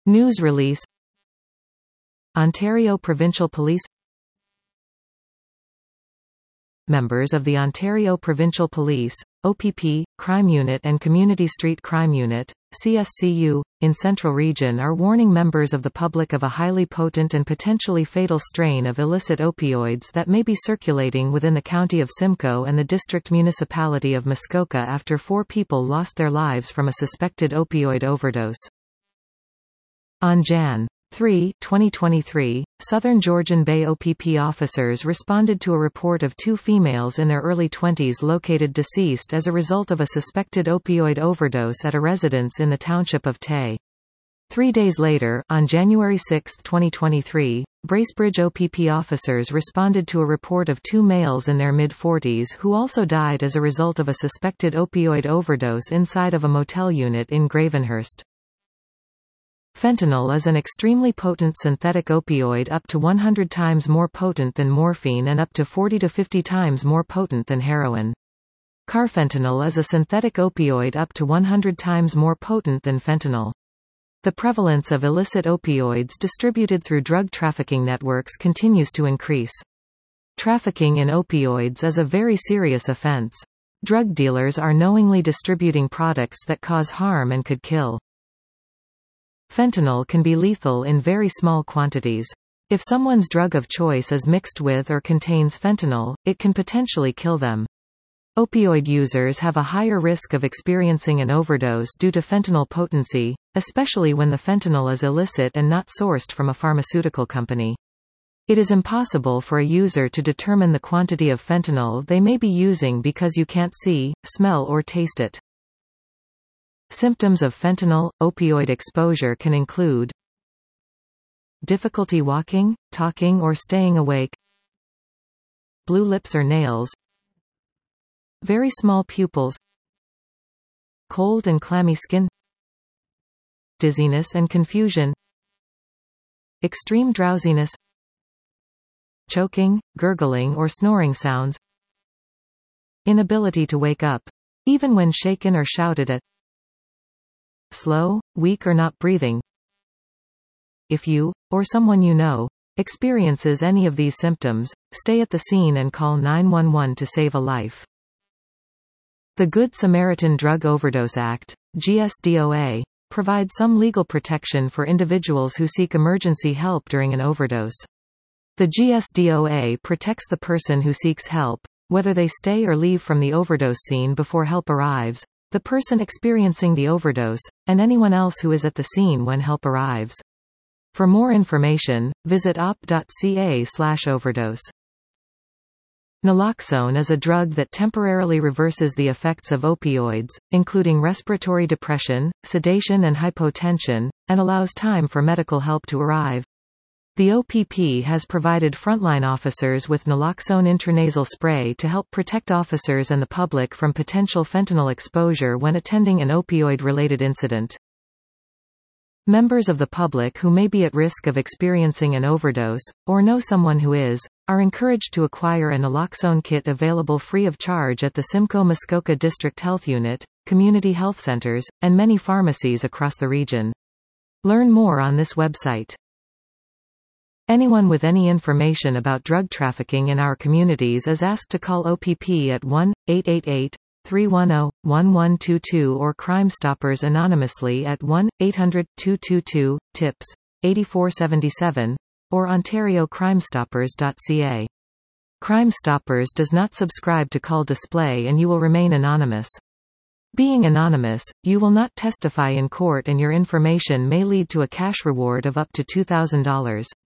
News release. Ontario Provincial Police. Members of the Ontario Provincial Police, OPP, Crime Unit and Community Street Crime Unit, CSCU, in Central Region are warning members of the public of a highly potent and potentially fatal strain of illicit opioids that may be circulating within the County of Simcoe and the District Municipality of Muskoka after 4 people lost their lives from a suspected opioid overdose. On Jan. 3, 2023, Southern Georgian Bay OPP officers responded to a report of 2 females in their early 20s located deceased as a result of a suspected opioid overdose at a residence in the township of Tay. 3 days later, on January 6, 2023, Bracebridge OPP officers responded to a report of 2 males in their mid-40s who also died as a result of a suspected opioid overdose inside of a motel unit in Gravenhurst. Fentanyl is an extremely potent synthetic opioid up to 100 times more potent than morphine and up to 40 to 50 times more potent than heroin. Carfentanil is a synthetic opioid up to 100 times more potent than fentanyl. The prevalence of illicit opioids distributed through drug trafficking networks continues to increase. Trafficking in opioids is a very serious offense. Drug dealers are knowingly distributing products that cause harm and could kill. Fentanyl can be lethal in very small quantities. If someone's drug of choice is mixed with or contains fentanyl, it can potentially kill them. Opioid users have a higher risk of experiencing an overdose due to fentanyl potency, especially when the fentanyl is illicit and not sourced from a pharmaceutical company. It is impossible for a user to determine the quantity of fentanyl they may be using because you can't see, smell or taste it. Symptoms of fentanyl, opioid exposure can include difficulty walking, talking or staying awake, blue lips or nails, very small pupils, cold and clammy skin, dizziness and confusion, extreme drowsiness, choking, gurgling or snoring sounds, inability to wake up, even when shaken or shouted at, slow, weak or not breathing. If you, or someone you know, experiences any of these symptoms, stay at the scene and call 911 to save a life. The Good Samaritan Drug Overdose Act, GSDOA, provides some legal protection for individuals who seek emergency help during an overdose. The GSDOA protects the person who seeks help, whether they stay or leave from the overdose scene before help arrives, the person experiencing the overdose, and anyone else who is at the scene when help arrives. For more information, visit op.ca/overdose. Naloxone is a drug that temporarily reverses the effects of opioids, including respiratory depression, sedation and hypotension, and allows time for medical help to arrive. The OPP has provided frontline officers with naloxone intranasal spray to help protect officers and the public from potential fentanyl exposure when attending an opioid-related incident. Members of the public who may be at risk of experiencing an overdose, or know someone who is, are encouraged to acquire a naloxone kit available free of charge at the Simcoe-Muskoka District Health Unit, community health centers, and many pharmacies across the region. Learn more on this website. Anyone with any information about drug trafficking in our communities is asked to call OPP at 1-888-310-1122 or Crime Stoppers anonymously at 1-800-222-TIPS, 8477, or ontariocrimestoppers.ca. Crime Stoppers does not subscribe to call display and you will remain anonymous. Being anonymous, you will not testify in court and your information may lead to a cash reward of up to $2,000.